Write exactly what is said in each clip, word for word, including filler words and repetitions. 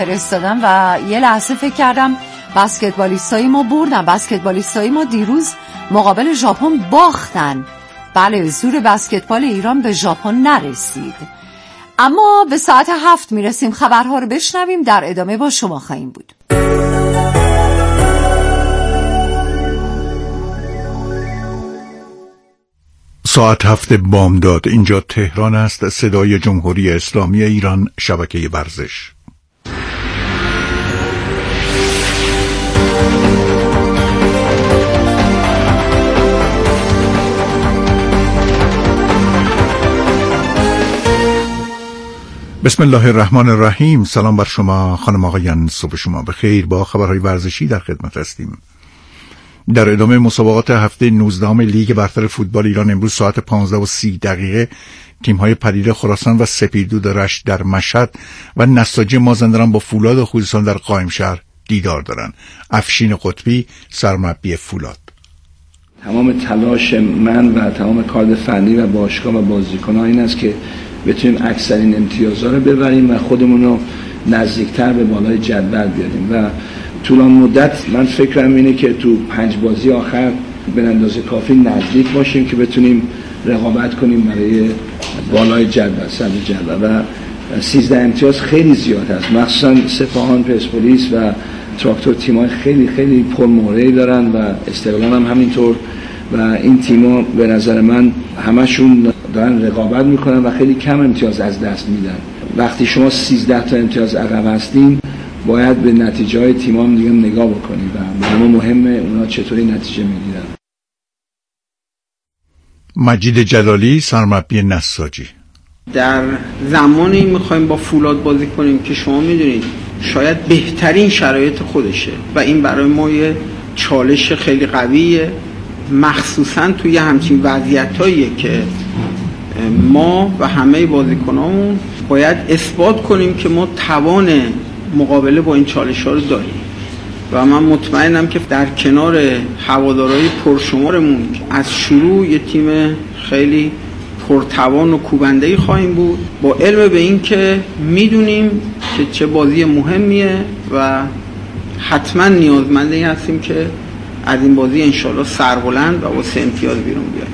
فرستادم و یه لحظه فکر کردم بسکتبالیستای ما بردن. بسکتبالیستای ما دیروز مقابل ژاپن باختن. بله، زور بسکتبال ایران به ژاپن نرسید. اما به ساعت هفت میرسیم، خبرها رو بشنویم، در ادامه با شما خواهیم بود. ساعت هفت بامداد، اینجا تهران است. صدای جمهوری اسلامی ایران، شبکه ورزش. بسم الله الرحمن الرحیم. سلام بر شما خانم آقایان، صبح شما بخیر. با خبرهای ورزشی در خدمت هستیم. در ادامه مسابقات هفته نوزدهم لیگ برتر فوتبال ایران امروز ساعت پانزده و سی دقیقه تیم‌های پدیده خراسان و سپیدود رشت در مشهد و نساجی مازندران با فولاد و خوزستان در قائمشهر دیدار دارند. افشین قطبی سرمربی فولاد: تمام تلاش من و تمام کادر فنی و باشگاه و بازیکنان این است که بتونیم اکثرین امتیازها رو ببریم و خودمون رو نزدیکتر به بالای جدول بیاریم و طولان مدت من فکرم اینه که تو پنج بازی آخر به اندازه کافی نزدیک باشیم که بتونیم رقابت کنیم برای بالای جدول، صدر جدول. و سیزده امتیاز خیلی زیاد است، مخصوصا سپاهان، پرسپولیس و تراکتور تیم‌های خیلی خیلی پرمهره‌ای دارن و استقلال هم همینطور و این تیم‌ها به نظر من همشون دارن رقابت میکنن و خیلی کم امتیاز از دست میدن. وقتی شما سیزده تا امتیاز عقب هستین باید به نتیجه های تیم هم دیگه نگاه بکنید و اما مهمه اونا چطوری نتیجه میگیرن. مجید جلالی سرمربی نساجی: در زمانی میخوایم با فولاد بازی کنیم که شما میدونید شاید بهترین شرایط خودشه و این برای ما یه چالش خیلی قویه، مخصوصا توی همچین وضعیتاییه که ما و همه بازیکنامون باید اثبات کنیم که ما توان مقابله با این چالش ها رو داریم و من مطمئنم که در کنار هوادارهای پرشمارمون از شروع یه تیم خیلی پرتوان و کوبنده‌ای خواهیم بود، با علم به این که میدونیم که چه بازی مهمیه و حتما نیازمند این هستیم که از این بازی انشالله سربلند و با سه امتیاز بیرون بیاییم.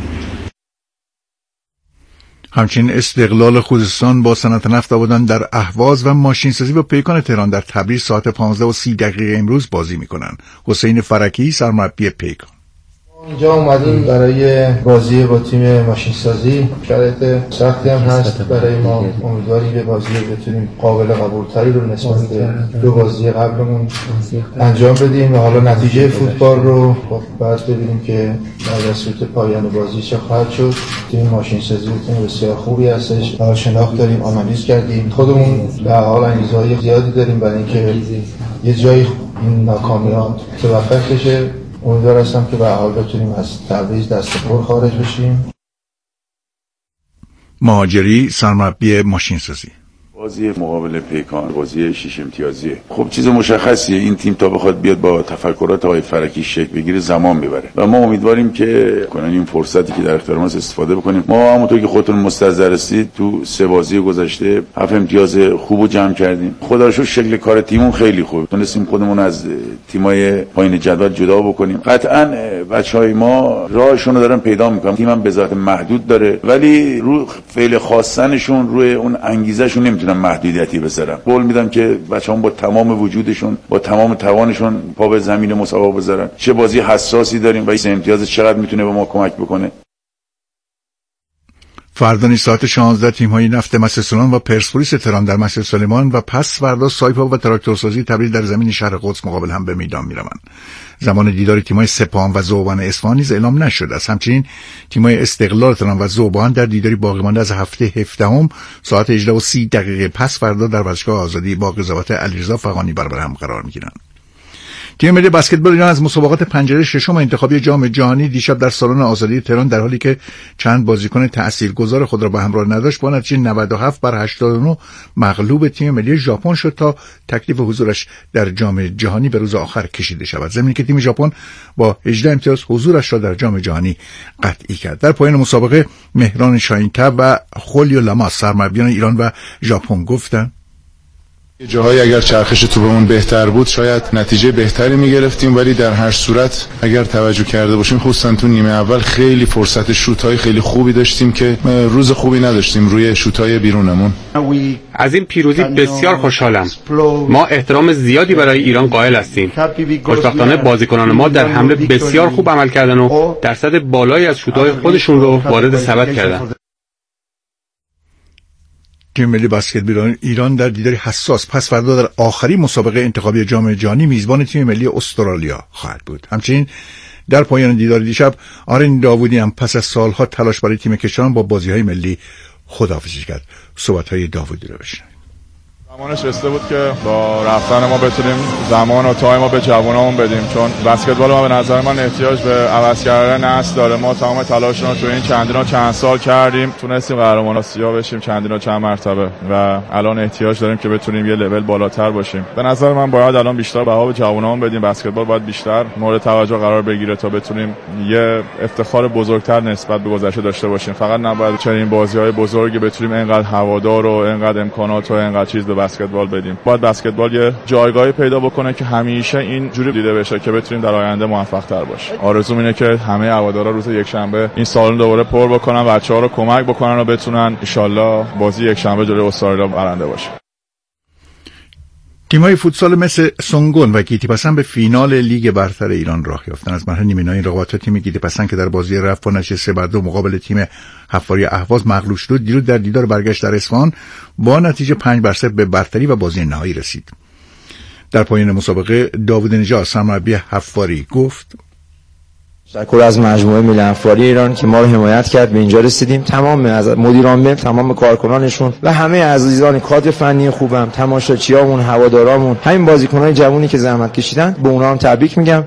همچنین استقلال خوزستان با صنعت نفت آبادان در اهواز و ماشینسازی با پیکان تهران در تبریز ساعت پانزده و سی دقیقه امروز بازی میکنن. حسین فرکی سرمربی پیکان: اینجا اومدیم برای بازی با تیم ماشینسازی. شرایط سختی هم هست برای ما، امیدواریم به بازی بتونیم قابل قبولتری رو نسبت به دو بازی قبلمون انجام بدیم و حالا نتیجه فوتبال رو بعد ببینیم که بعد از سوت پایان بازی چه خواهد شد. تیم ماشینسازی تیم بسیار خوبی هستش، ما شناخت داریم، آنالیز کردیم، خودمون در حال انگیزه‌های زیادی داریم برای اینکه یه جایی این ناکامیات متوقف بشه. امیدوار هستم که به حال بتونیم از تبریز دست پر خارج بشیم. مهاجری سرمربی ماشینسازی: بازی مقابل پیکان بازی شش امتیازیه. خب چیز مشخصیه، این تیم تا بخواد بیاد با تفکرات آقای فرکی شکل بگیره زمان میبره و ما امیدواریم که کنن این فرصتی که در اختیار ماست استفاده بکنیم. ما همونطور که خودتون مستحضر هستید تو سه بازی گذشته هفت امتیاز خوبو جمع کردیم. خدا رو شکر شکل کار تیمون خیلی خوب، تونستیم خودمون از تیمای پایین جدول جدا بکنیم. قطعاً بچهای ما راهشون رو دارن پیدا میکنن. تیمم به ذات محدود داره ولی رو فعل خواستنشون روی اون انگیزهشون نمیتونن محدودیتی بذارن. قول میدم که بچه‌ها با تمام وجودشون با تمام توانشون پا به زمین مسابقه بذارن. چه بازی حساسی داریم و این امتیاز چقدر میتونه به ما کمک بکنه. فردا ساعت شانزده تیم‌های نفت مسجدسلیمان و پرسپولیس تهران در مسجدسلیمان و پس فردا سایپا و تراکتورسازی تبریز در زمین شهر قدس مقابل هم به میدان میروند. زمان دیدار تیم‌های سپاهان و ذوبان اصفهان نیز اعلام نشده است. همچنین تیم‌های استقلال تهران و ذوبان در دیداری باقی مانده از هفته هفدهم ساعت هجده و سی دقیقه پس فردا در ورزشگاه آزادی با قضاوت علیرضا فغانی برابر هم قرار می‌گیرند. تیم ملی بسکتبال ایران از مسابقات پنجره ششم انتخابی جام جهانی دیشب در سالن آزادی تهران در حالی که چند بازیکن تأثیرگذار خود را به همراه نداشت با نتیجه نود و هفت بر هشتاد و نه مغلوب تیم ملی ژاپن شد تا تکلیف حضورش در جام جهانی به روز آخر کشیده شود. زمینی که تیم ژاپن با هجده امتیاز حضورش را در جام جهانی قطعی کرد. در پایان مسابقه مهران شاهین‌طبع و خولیو لاما سرمربیان ایران و ژاپن گفتند: جاهای اگر چرخش توپمون بهتر بود شاید نتیجه بهتری میگرفتیم، ولی در هر صورت اگر توجه کرده باشیم خصوصا تو نیمه اول خیلی فرصت شوت‌های خیلی خوبی داشتیم که روز خوبی نداشتیم روی شوت‌های بیرونمون. از این پیروزی بسیار خوشحالم. ما احترام زیادی برای ایران قائل هستیم. خوشبختانه بازیکنان ما در حمله بسیار خوب عمل کردن و درصد بالایی از شوت‌های خودشون رو وارد سبد کردن. تیم ملی بسکتبال ایران در دیداری حساس پس فردا در آخرین مسابقه انتخابی جام جهانی میزبان تیم ملی استرالیا خواهد بود. همچنین در پایان دیدار دیشب آرین داوودی هم پس از سالها تلاش برای تیم کشوران با بازی‌های ملی خداحافظی کرد. صحبت‌های داوودی رو بشنوید. زمانش رسیده بود که با رفتن ما بتونیم زمان و تایم ما به جوانامون بدیم، چون بسکتبال ما به نظر من احتیاج به عوض کردن نسل داره. ما تمام تلاشمون رو تو این چندین و چند سال کردیم، تونستیم قهرمان آسیا بشیم چندین و چند مرتبه و الان احتیاج داریم که بتونیم یه لول بالاتر باشیم. به نظر من باید الان بیشتر بها به جوانامون بدیم. بسکتبال باید بیشتر مورد توجه قرار بگیره تا بتونیم یه افتخار بزرگتر نسبت به گذشته داشته باشیم. فقط نباید چنین بازی‌های بزرگی بتونیم اینقدر هوادار و اینقدر امکانات و اینقدر چیز به بسکتبال بدیم. باید بسکتبال یه جایگاهی پیدا بکنه که همیشه این جوری دیده بشه که بتونیم در آینده موفق تر باشیم. آرزوم اینه که همه هوادارا روز یک شنبه این سالن دوباره پر بکنن، بچه‌ها رو کمک بکنن و بتونن ان شاءالله بازی یک شنبه جلوی استرالیا برنده باشه. تیم‌های فوتسال مثل سونگون و گیتیپسند به فینال لیگ برتر ایران راه یافتند. از مرحله نیمه نهایی رقابت تیم گیتیپسند که در بازی رفت با نتیجه سه بر دو مقابل تیم حفاری اهواز مغلوب شد، دیروز در دیدار برگشت در اصفهان با نتیجه پنج بر صفر به برتری و بازی نهایی رسید. در پایان مسابقه داوود نژاد سرمربی حفاری گفت: تشکر از مجموعه ملی حفاری ایران که ما رو حمایت کرد به اینجا رسیدیم. تمام از مدیر عامل، تمام کارکنانشون و همه عزیزان کادر فنی خوبم، تماشاچیامون، هوادارامون، همین بازیکن‌های جوونی که زحمت کشیدن، به اونها هم تبریک میگم.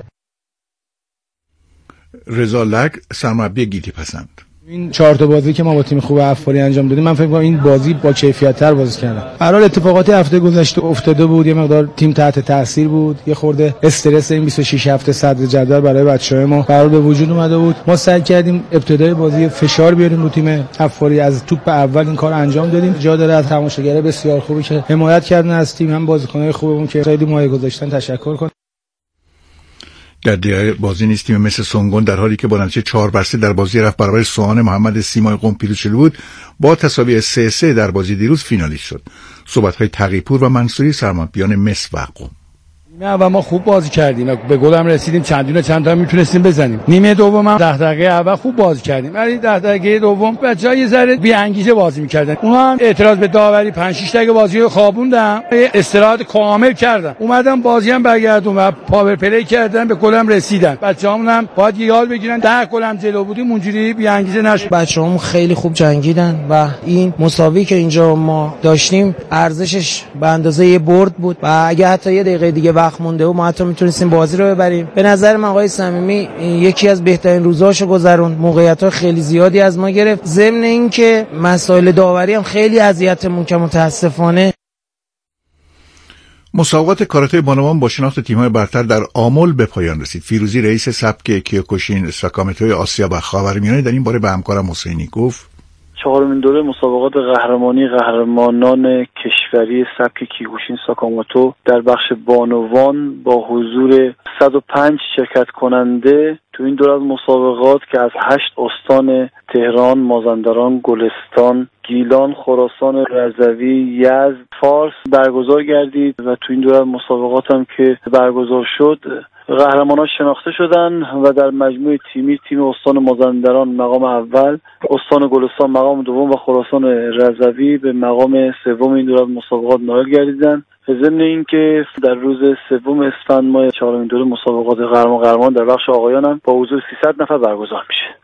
رضا لک سرمربی گیتیپسند: این چهار تا بازی که ما با تیم خوب حفاری انجام دادیم، من فکر می‌کنم این بازی با کیفیت‌تر بازی کردم. هر حال اتفاقات هفته گذشته افتاده بود، یه مقدار تیم تحت تاثیر بود، یه خورده استرس این بیست و شش هفته صدر جدول برای بچه‌های ما قرار به وجود اومده بود. ما سعی کردیم ابتدای بازی فشار بیاریم رو تیم حفاری، از توپ اول این کار انجام دادیم. جا داره از تماشاگرای بسیار خوبی که حمایت کردن از تیم، هم بازیکن‌های خوبمون که خیلی مایه گذاشتن تشکر کنم. در دیگه بازی نیست تیم مثل سونگون در حالی که با نتیجه چهار بر سه در بازی رفت برابر سوهان محمد سیمای قم پیروز شده بود، با تساوی سه سه در بازی دیروز فینالیست شد. صحبت‌های تقی‌پور و منصوری سرمربیان مس و قم: نه و ما خوب بازی کردیم، به گل هم رسیدیم، چندین و چند تا میتونستیم بزنیم. نیمه دوم هم ده دقیقه اول خوب بازی کردیم، ولی ده دقیقه دوم بچه‌ها یه ذره بی انگیزه بازی می‌کردن. اونها هم اعتراض به داوری پنج شش دقیقه بازی رو خوابوندن، استراحت کامل کردن، اومدن بازی هم برگردون و پاور پلی کردن، به گل هم رسیدن. بچه‌هامون هم باید یاد بگیرن ده گل هم جلو بودیم اونجوری بی انگیزه نشه. بچه‌هامون خیلی خوب جنگیدن و این مساوی که اینجا ما داشتیم ارزشش به اندازه یه برد بود و اگه حتی یه دقیقه دیگه وقت مونده و ما حتی میتونستیم بازی رو ببریم. به نظر من آقای صمیمی یکی از بهترین روزاشو گذرون، موقعیت‌ها خیلی زیادی از ما گرفت، ضمن اینکه مسائل داوری هم خیلی اذیتمون که متاسفانه. مسابقات کاراته بانوان با شناخت تیم‌های برتر در آمل به پایان رسید. فیروزی رئیس سبک کیوکوشین ساکامتوی آسیا و خاورمیانه در این باره به همکارم حسینی گفت: چهارمین دوره مسابقات قهرمانی قهرمانان کشوری سبک کیوکوشین ساکاموتو در بخش بانوان با حضور صد و پنج شرکت کننده تو این دوره از مسابقات که از هشت استان تهران، مازندران، گلستان، گیلان، خراسان، رضوی، یزد، فارس برگزار گردید و تو این دوره مسابقات هم که برگزار شد قهرمانان شناخته شدن و در مجموع تیمی تیم استان مازندران مقام اول، استان گلستان مقام دوم و خراسان رضوی به مقام سوم این دوره مسابقات نائل گردیدند. ضمن اینکه در روز سوم اسفند ماه چهارمین دوره مسابقات قهرمان قهرمان در بخش آقایان هم با حضور سیصد نفر برگزار میشه.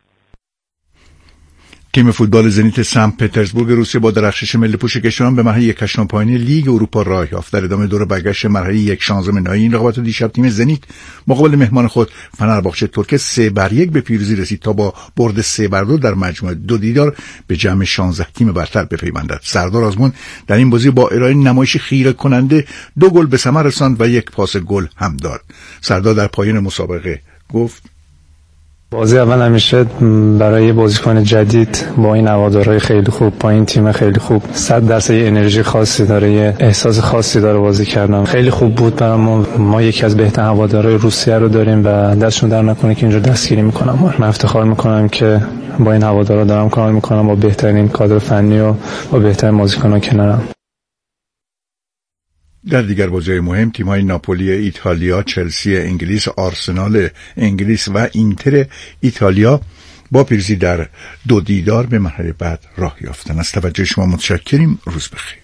تیم فوتبال زنیت سن پترزبورگ روسیه با درخشش ملی پوش کشوران به مرحله یک هشتم پایانی لیگ اروپا راه یافت. در ادامه دور برگشت مرحله یک شانزدهم نهایی این رقابت دیشب تیم زنیت مقابل مهمان خود فنرباغچه ترکیه سه بر یک به پیروزی رسید تا با برد سه بر دو در مجموعه دو دیدار به جمع شانزده تیم برتر بپیوندد. سردار آزمون در این بازی با ارائه نمایش خیره کننده دو گل به ثمر رساند و یک پاس گل هم داد. سردار در پایان مسابقه گفت: بازی اول همیشه برای بازیکن جدید با این هوادارهای خیلی خوب، با این تیم خیلی خوب، صد درصد یه انرژی خاصی داره، یه احساس خاصی داره بازی کردن. خیلی خوب بود برای ما. ما یکی از بهترین هوادارهای روسیه رو داریم و دستشون در نکنه که اینجا دستگیری میکنم. من افتخار میکنم که با این هوادارا دارم کار میکنم، با بهترین کادر فنی و با بهترین بازیکنان کنارم. در دیگر بازی‌های مهم تیم‌های ناپولی ایتالیا، چلسی انگلیس، آرسنال انگلیس و اینتر ایتالیا با پیروزی در دو دیدار به مرحله بعد راه یافتند. از توجه شما متشکریم. روز بخیر.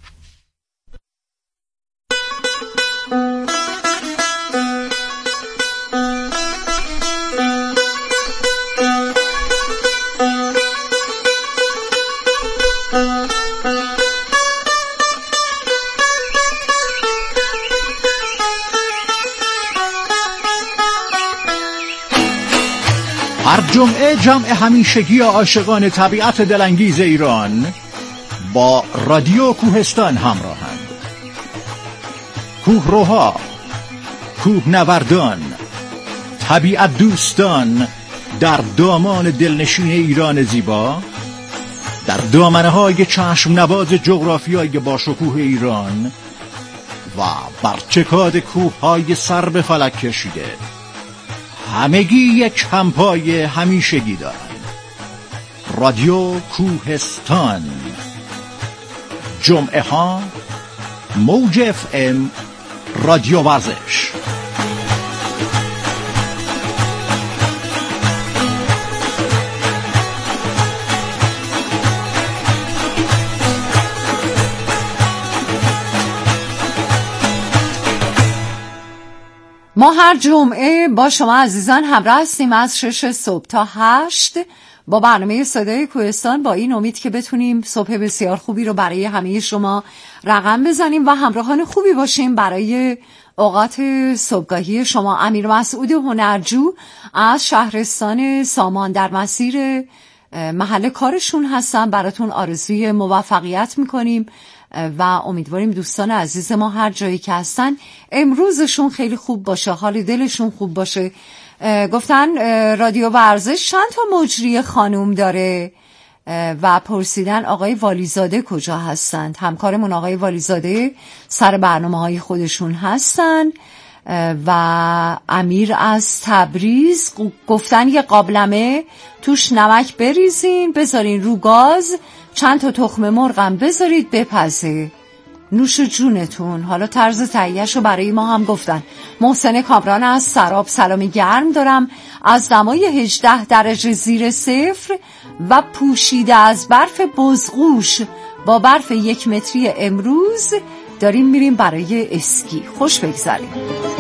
هر جمعه جمع همیشگی عاشقان طبیعت دلانگیز ایران با رادیو کوهستان همراهند. کوهروها، کوهنوردان، طبیعت دوستان در دامان دلنشین ایران زیبا، در دامنه های چشم نواز جغرافیای باشکوه ایران و بر چکاد کوه های سر به فلک کشیده، همگی یک همپای همیشگی دارند. رادیو کوهستان، جمعه ها موج اف ام رادیو ورزش. ما هر جمعه با شما عزیزان همراه هستیم از شش صبح تا هشت با برنامه صدای کوهستان، با این امید که بتونیم صبح بسیار خوبی رو برای همه شما رقم بزنیم و همراهان خوبی باشیم برای اوقات صبحگاهی شما. امیر مسعود هنرجو از شهرستان سامان در مسیر محل کارشون هستن، براتون آرزوی موفقیت میکنیم و امیدواریم دوستان عزیز ما هر جایی که هستن امروزشون خیلی خوب باشه، حال دلشون خوب باشه. گفتن رادیو ورزش چند تا مجری خانوم داره و پرسیدن آقای والیزاده کجا هستند. همکارمون آقای والیزاده سر برنامه های خودشون هستن و امیر از تبریز گفتن یه قابلمه توش نمک بریزین، بذارین رو گاز، چند تا تخم مرغم بذارید بپزه، نوش جونتون. حالا طرز تهیه‌اش رو برای ما هم گفتن. محسن کامران از سراب سلامی گرم دارم از دمای هجده درجه زیر صفر و پوشیده از برف بزغوش با برف یک متری امروز داریم میریم برای اسکی. خوش بگذاریم.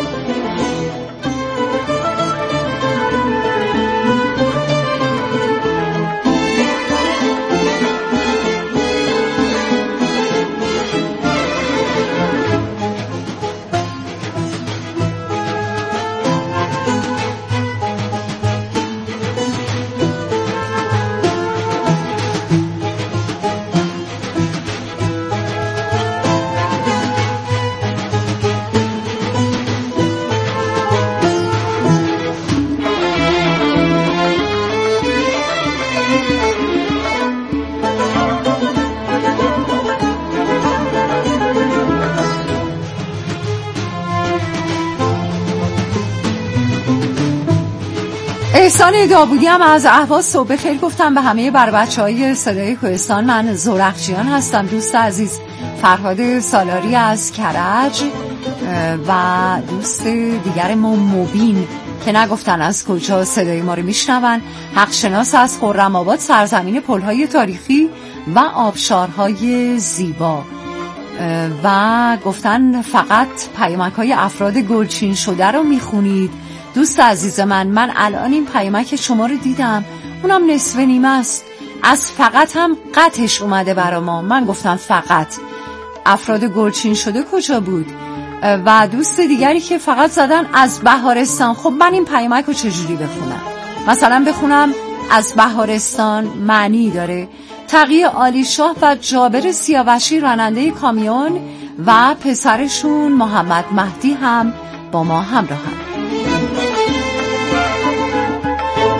احسان داوودی هم از اهواز صبح خیر گفتم به همه بر بچه های صدای کوهستان. من زورخچیان هستم. دوست عزیز فرهاد سالاری از کرج و دوست دیگر ما مبین که نگفتن از کجا صدای ما رو میشنون، حق شناس از خرم آباد، سرزمین پل‌های تاریخی و آبشارهای زیبا و گفتن فقط پیامک‌های افراد گلچین شده رو میخونید. دوست عزیز من، من الان این پیامک شما رو دیدم، اونم نصف نیمه است. از فقط هم قطعش اومده برا ما. من گفتم فقط افراد گلچین شده کجا بود؟ و دوست دیگری که فقط زدن از بهارستان. خب من این پیامک رو چجوری بخونم؟ مثلا بخونم از بهارستان معنی داره. تقی عالی شاه و جابر سیاوشی راننده کامیون و پسرشون محمد مهدی هم با ما همراهن.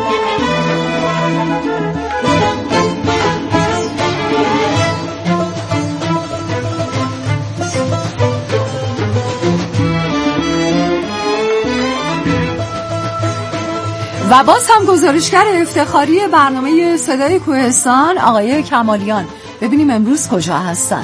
و باز هم گزارشگر افتخاری برنامه صدای کوهستان آقای کمالیان. ببینیم امروز کجا هستن.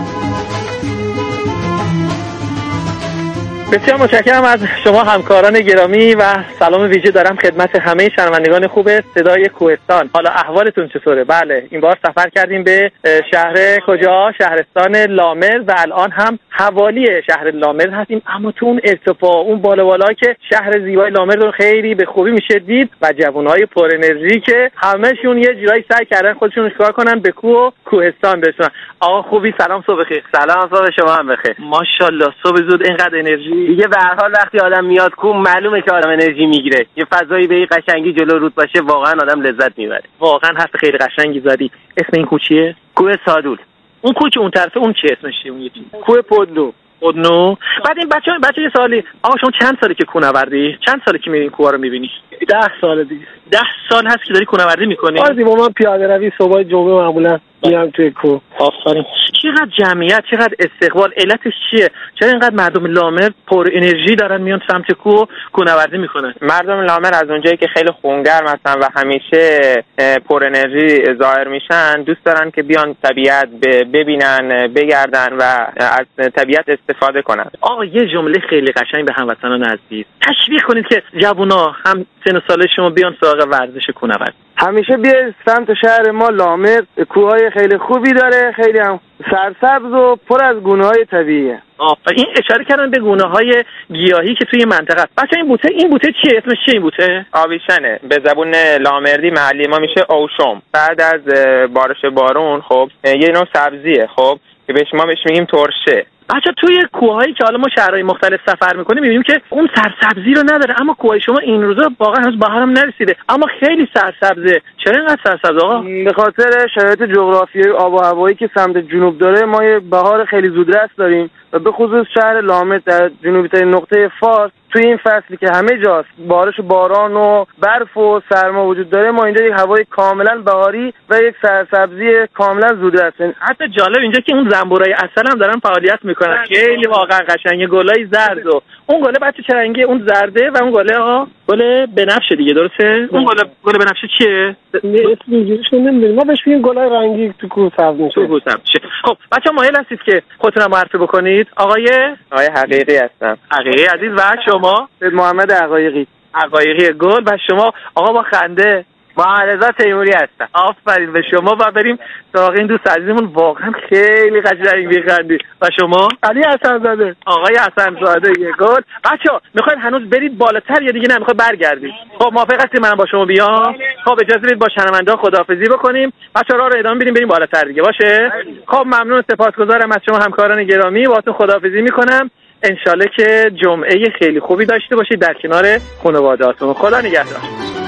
بسیار متشکرم از شما همکاران گرامی و سلام ویژه دارم خدمت همه شنوندگان خوب صدای کوهستان. حالا احوالتون چطوره؟ بله این بار سفر کردیم به شهر کجا؟ شهرستان لامر و الان هم حوالی شهر لامر هستیم، اما تو اون ارتفاع اون بالا بالا که شهر زیبای لامر رو خیلی به خوبی میشه دید و جوانهای پر انرژی که همه‌شون یه جورایی سعی کردن خودشون شکار کنن به کوه و کوهستان برسن. آقا خوبی؟ سلام، صبح بخیر. سلام، صبح شما هم بخیر. ماشاءالله صبح زود اینقدر انرژی. دیگه به هر حال وقتی آدم میاد کو معلومه که آدم انرژی میگیره. یه فضایی به این قشنگی جلو رود باشه واقعا آدم لذت میبره. واقعا حرف خیلی قشنگی زدی. اسم این کوه چیه؟ کوه سادول. اون کوه که اون طرفه اون چی اسمش چیه؟ اون یکی کوه پدنو. پدنو. بعد این بچه بچه یه سوالی، آقا شما چند ساله که کوهنوردی؟ چند ساله که میرین کوه رو میبینی؟ ده سال دیگه. ده سال هست که داری کوهنوردی میکنی؟ آره دیگه، من پیاده روی صبح جمعه معمولا میرم توی کوه. آفرین. چقدر جمعیت، چقدر استقبال، علتش چیه؟ چرا اینقدر مردم لامر پر انرژی دارن میان سمت کوه کوهنوردی میکنن؟ مردم لامر از اونجایی که خیلی خونگرم هستن و همیشه پر انرژی ظاهر میشن، دوست دارن که بیان طبیعت ببینن، بگردن و از طبیعت استفاده کنن. آقا یه جمله خیلی قشنگ به هموطنان عزیز تشویق کنید که جوونا هم سن و سال شما بیان سراغ ورزش کوهنوردی. همیشه بیاید سمت شهر ما لامر، کوههای خیلی خوبی داره، خیلی هم سرسبز و پر از گونه‌های طبیعیه. آفرین. این اشاره کردن به گونه‌های گیاهی که توی منطقه است. بچه‌ها این بوته این بوته چیه؟ اسمش چیه این بوته؟ آویشنه. به زبون لامردی محلی ما میشه اوشم. بعد از بارش بارون خب یه نوع سبزیه خب که بهش ما بهش میگیم ترشه. بچه توی کوههایی که حالا ما شهرهای مختلف سفر میکنیم میبینیم که اون سرسبزی رو نداره، اما کوه شما این روزا واقعا هنوز بهارم نرسیده اما خیلی سرسبزه. چرا اینقدر سرسبز آقا؟ به خاطر شرایط جغرافیایی آب و هوایی که سمت جنوب داره، ما یه بهار خیلی زودرس داریم و به خصوص شهر لامر در جنوبی ترین نقطه فارس توی این فصلی که همه جاست بارش و باران و برف و سرما وجود داره، ما اینجا یک هوای کاملا بهاری و یک سرسبزی کاملا زودرس. حتی جالب اینجا که اون زنبورای عسل هم دارن فعالیت میکنن، خیلی واقعا قشنگه. گلای زرد و اون گله بچه چه رنگه؟ اون زرده و اون گله ها گل بنفشه دیگه، درسته؟ اون گله گل بنفشه چیه؟ اسم اینجوریش نمیدونم، ما بهش میگیم گلای رنگی تو کوه سبز میشه. تو کوه سبز میشه. خب بچه‌ها مایل هستید که خودتون معرفی بکنید؟ آقای آقای حقیقی هستم. حقیقی عزیز. و شما؟ محمد حقایقی. حقایقی گل. و شما؟ آقا با خنده. معرضا تیموری هستم. آفرین به شما. و بریم سراغ این دوست عزیزمون، واقعا خیلی قشنگ می‌خندی. و شما؟ علی حسن زاده. آقای حسن زاده یه گل. بچه‌ها می‌خواید هنوز برید بالاتر یا دیگه نه می‌خواید برگردید؟ خب موافق هستید من با شما بیام؟ خب اجازه بدید با شنونده‌ها خداحافظی بکنیم. بچه‌ها راه رو ادامه بدیم بریم بالاتر دیگه، باشه؟ خب ممنون، سپاسگزارم از شما همکاران گرامی. باهاتون خداحافظی می‌کنم. انشالله که جمعه خیلی خوبی داشته باشید در کنار خانواده‌هاتون. خدا نگهدار.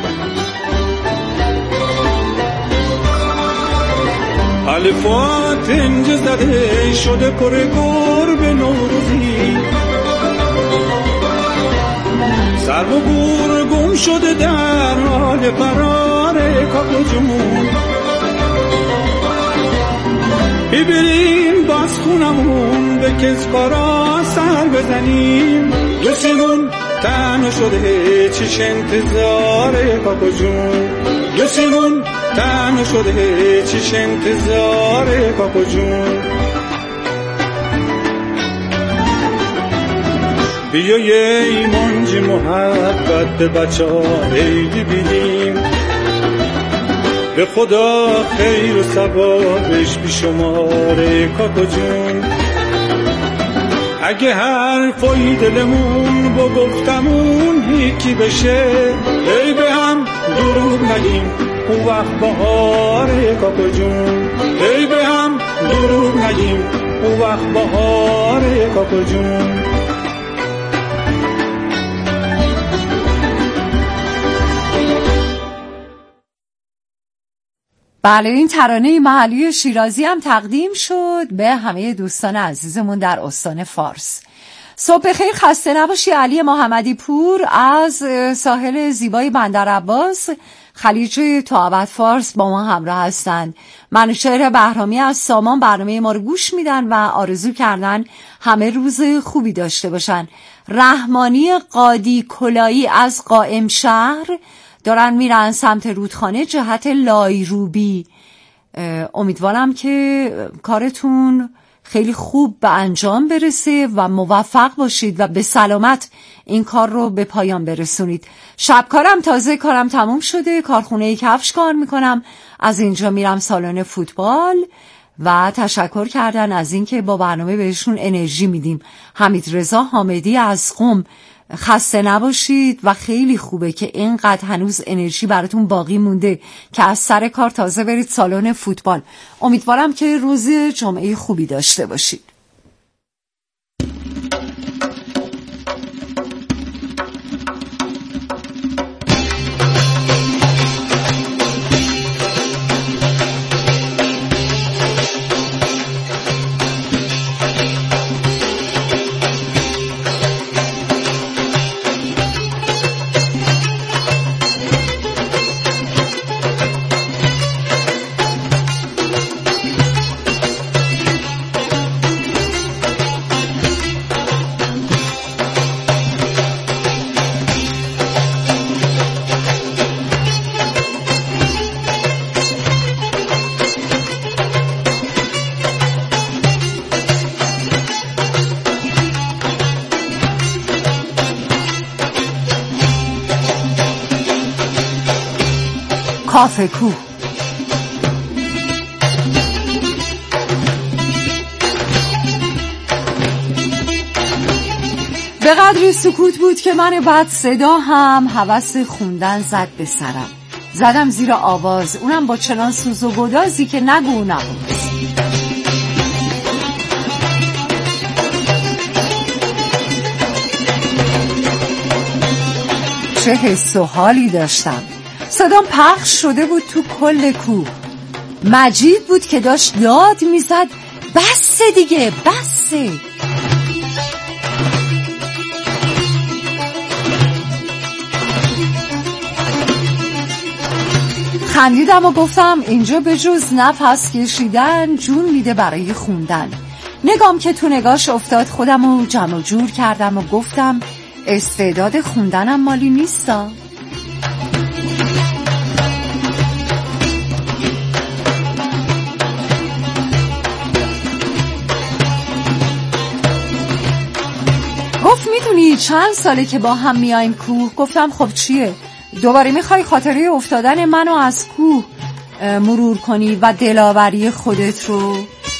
الفات انجا زده شده پر گرب نوروزی، سر و گور گم شده در حال فرار کاکو جمون. ببریم باز خونمون به کسکارا سر بزنیم، دوستیمون تنها شده چیش انتظار کاکو جون. دوستیمون تنها شده چیش انتظار کاکو جون. بیا یه ایمانجی محبت به بچه ها عیدی بیدیم، به خدا خیر و ثوابش بی شماره کاکو جون. اگه حرفای دلمون با گفتمون یکی بشه، ای به هم دروغ نگیم اون وقت بهاره کاکو جون. ای به هم دروغ نگیم اون وقت بهاره کاکو جون. بله این ترانه محلی شیرازی هم تقدیم شد به همه دوستان عزیزمون در استان فارس. صبح بخیر، خسته نباشی. علی محمدی پور از ساحل زیبای بندر عباس خلیج تا ابد فارس با ما همراه هستند. منوچهر بهرامی از سامان برنامه ما رو گوش میدن و آرزو کردن همه روز خوبی داشته باشن. رحمانی قادی کلایی از قائم شهر دارن میرن سمت رودخانه جهت لایروبی. امیدوارم که کارتون خیلی خوب به انجام برسه و موفق باشید و به سلامت این کار رو به پایان برسونید. شب کارم تازه کارم تموم شده، کارخونه کفش کار میکنم، از اینجا میرم سالن فوتبال و تشکر کردن از اینکه با برنامه بهشون انرژی میدیم. حمید رضا حامدی از قم، خسته نباشید و خیلی خوبه که اینقدر هنوز انرژی براتون باقی مونده که از سر کار تازه برید سالن فوتبال. امیدوارم که روز جمعه خوبی داشته باشید. کافه کوه. به قدری سکوت بود که من بعد صدا هم هوس خوندن زد به سرم. زدم زیر آواز، اونم با چنان سوز و گدازی که نگو نبود. چه حس و حالی داشتم. صدام پخش شده بود تو کل کوه. مجید بود که داشت داد میزد بسه دیگه بسه. خندیدم و گفتم اینجا به جز نفس کشیدن جون میده برای خوندن. نگام که تو نگاش افتاد خودم رو جمع و جور کردم و گفتم استعداد خوندنم مالی نیستا. گفت میدونی چند ساله که با هم میایم کوه؟ گفتم خب چیه؟ دوباره میخوای خاطره افتادن منو از کوه مرور کنی و دلاوری خودت رو؟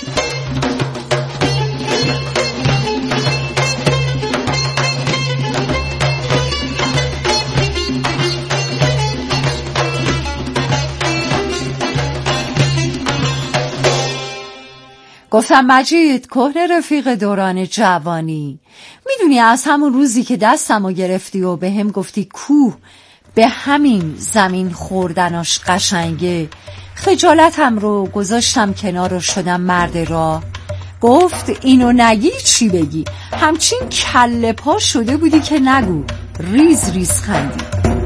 گفتم مجید کهنه رفیق دوران جوانی، میدونی از همون روزی که دستمو گرفتی و به هم گفتی کوه به همین زمین خوردناش قشنگه، خجالتم رو گذاشتم کنار و شدم مرد راه. گفت اینو نگی چی بگی؟ همچین کله پا شده بودی که نگو. ریز ریز خندی.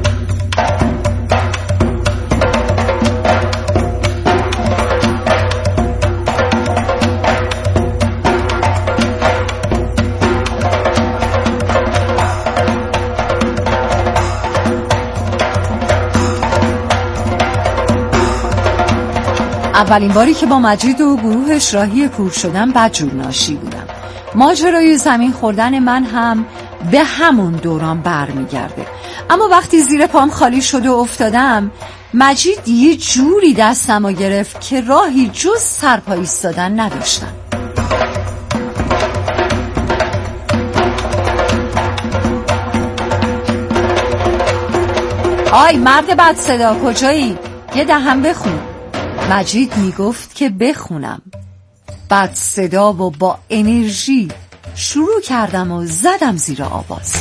اولین باری که با مجید و گروهش راهی کوه شدم بدجور ناشی بودم. ماجرای زمین خوردن من هم به همون دوران برمیگرده. اما وقتی زیر پام خالی شد و افتادم، مجید یه جوری دستمو گرفت که راهی جز سرپا ایستادن نداشتم. آی مرد بد صدا کجایی؟ یه دهم بخون. مجید میگفت که بخونم. بعد صدا و با انرژی شروع کردم و زدم زیر آواز.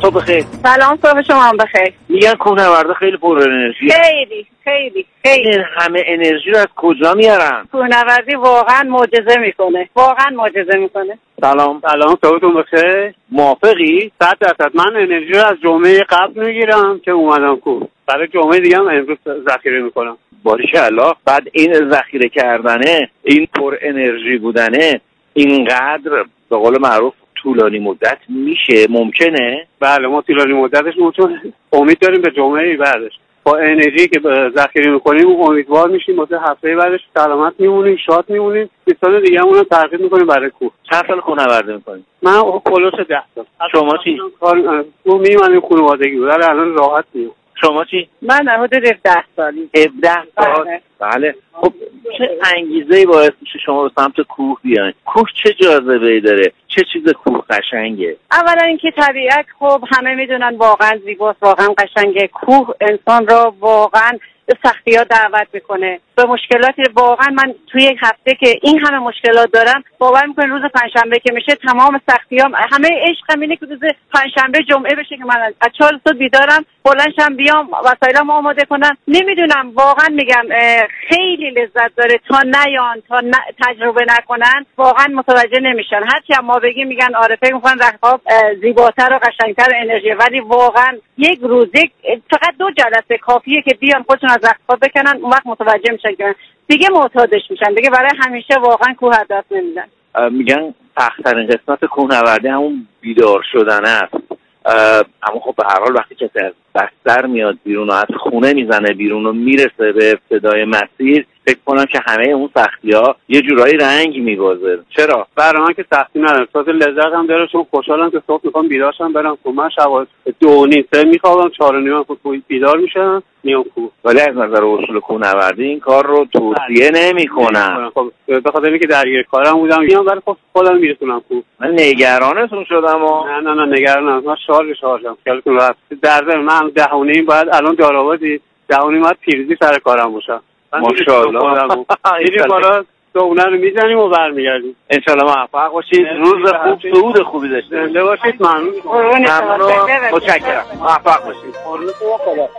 صبح بخیر. سلام، صبح شما هم بخیر. میگن کوهنوردا خیلی پر انرژی. خیلی خیلی خیلی. این همه انرژی رو از کجا میارن؟ کوهنوردی واقعا معجزه میکنه. واقعا معجزه میکنه. سلام. سلام، صبحتون بخیر. موافقی؟ صد درصد. من انرژی رو از جمعه قبل میگیرم که اومدم کوه. برای جمعه دیگه هم امروز ذخیره میکنم. باریکالله. بعد این ذخیره کردنه، این پر انرژی بودنه، اینقدر به قول معروف طولانی مدت میشه؟ ممکنه؟ بله، ما طولانی مدتش ممکنه. امید داریم به جمعه بعدش با انرژی که ذخیره میکنیم امیدوار میشیم واسه هفته بعدش سلامت میمونیم، شاد میمونیم. بیست سال دیگه همون رو ترغیب میکنیم برای کوه. چند سال کوهنوردی میکنیم؟ من کلوش ده سال. شما چی؟ کار تو میمونیم خانوادگی بود. الان راحت میام. شما چی؟ من حدود هفده سالی. هفده سال. بله. خب چه انگیزه‌ای باعث میشه شما به سمت کوه بیاین؟ کوه چه جاذبه‌ای داره؟ چه چیز کوه قشنگه؟ اولا اینکه طبیعت خب همه میدونن واقعا زیباست، واقعا قشنگه. کوه انسان را واقعا به سختی‌ها دعوت میکنه، به مشکلاتی. واقعا من توی یک هفته که این همه مشکلات دارم، باور میکنین روز پنجشنبه که میشه تمام سختیام، همه عشقم اینه که روز پنجشنبه جمعه بشه که من از چهار صبح بیدارم، بلندشم بیام وسایلمو آماده کنم. نمیدونم، واقعا میگم خیلی لذت داره. تا نیان، تا ن... تجربه نکنن واقعا متوجه نمیشن. هرچی هم ما بگیم میگن آره فکر میکنن رختخواب زیباتر و قشنگتر انرژی، ولی واقعا یک روز یک فقط دو جلسه کافیه که بیان خودشون از رختخواب بکنن، اون وقت متوجه میشن که دیگه معتادش میشن، دیگه برای همیشه واقعا کوه از دست نمیدن. میگن سخت‌ترین قسمت کوهنوردی همون بیدار شدن است. اما خب به هر حال وقتی که از بستر میاد بیرون و از خونه میزنه بیرون و میرسه به ابتدای مسیر، فکر کنم که همه اون سختی‌ها یه جورایی رنگ میبازه. چرا؟ برای من که سختی نداره، تازه لذت هم داره، چون خوشحالم که صبح میخوام بیدار شم برم کوه. من شب دو و نیم سه میخوابم، چهار و نیم کوه بیدار میشم میام کوه. ولی از نظر اصول کوهنوردی این کار رو توصیه نمی‌کنن. خب به خاطر اینکه درگیر کارم بودم میام، ولی خب خودم میرسونم کوه. من نگرانتون شدم و نه نه نه نگرانم. من شارژ شارژم. خیالتون راحت. در ضمن من ده و نیم بعد الان دارآبادی ده و نیم بعد پیروزی سر کارم باشم. ماشاءالله. میریم بالا دونه رو میزنیم و برمیگردیم. ان شاء الله موفق باشید. روز خوب، صعود خوبی داشته زنده باشید. ممنون. ممنون. متشکرم. موفق باشید. قربون شما. خدا.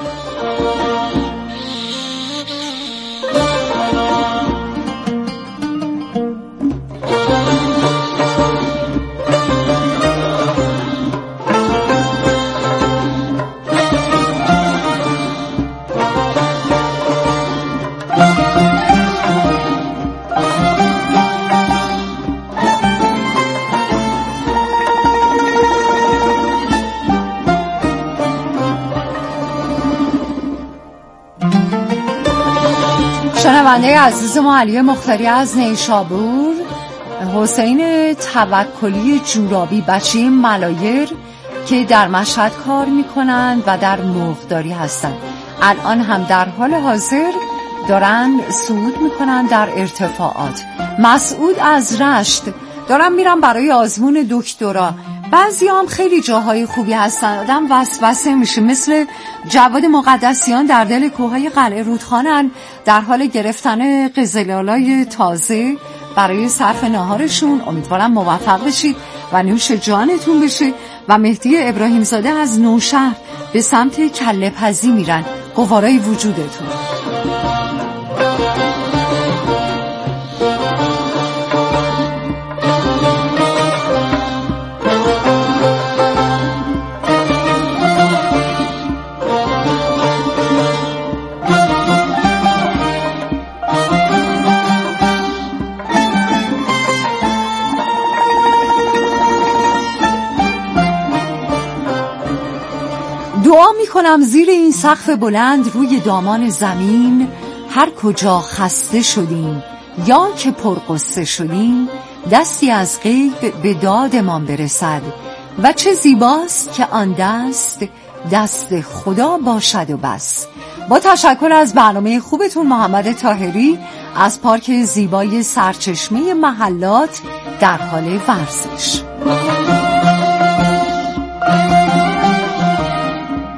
شنونده عزیز ما علی مختاری از نیشابور، حسین توکلی جورابی، بچه ملایر که در مشهد کار میکنند و در مرغداری هستند، الان هم در حال حاضر دارن صعود میکنن در ارتفاعات. مسعود از رشت، دارم میرم برای آزمون دکترا. بعضی هم خیلی جاهای خوبی هستن، آدم وسوسه میشه، مثل جواد مقدسیان در دل کوههای قلعه رودخانن، در حال گرفتن قزل‌آلای تازه برای صرف ناهارشون. امیدوارم موفق بشید و نوش جانتون بشه. و مهدی ابراهیم زاده از نوشهر به سمت کله پزی میرن، قوارای وجودتون. دعا میکنم زیر این سقف بلند روی دامان زمین، هر کجا خسته شدیم یا که پرقصه شدیم، دستی از غیب به دادمان برسد و چه زیباست که آن دست دست خدا باشد و بس. با تشکر از برنامه خوبتون، محمد طاهری از پارک زیبای سرچشمه محلات در حال ورزش.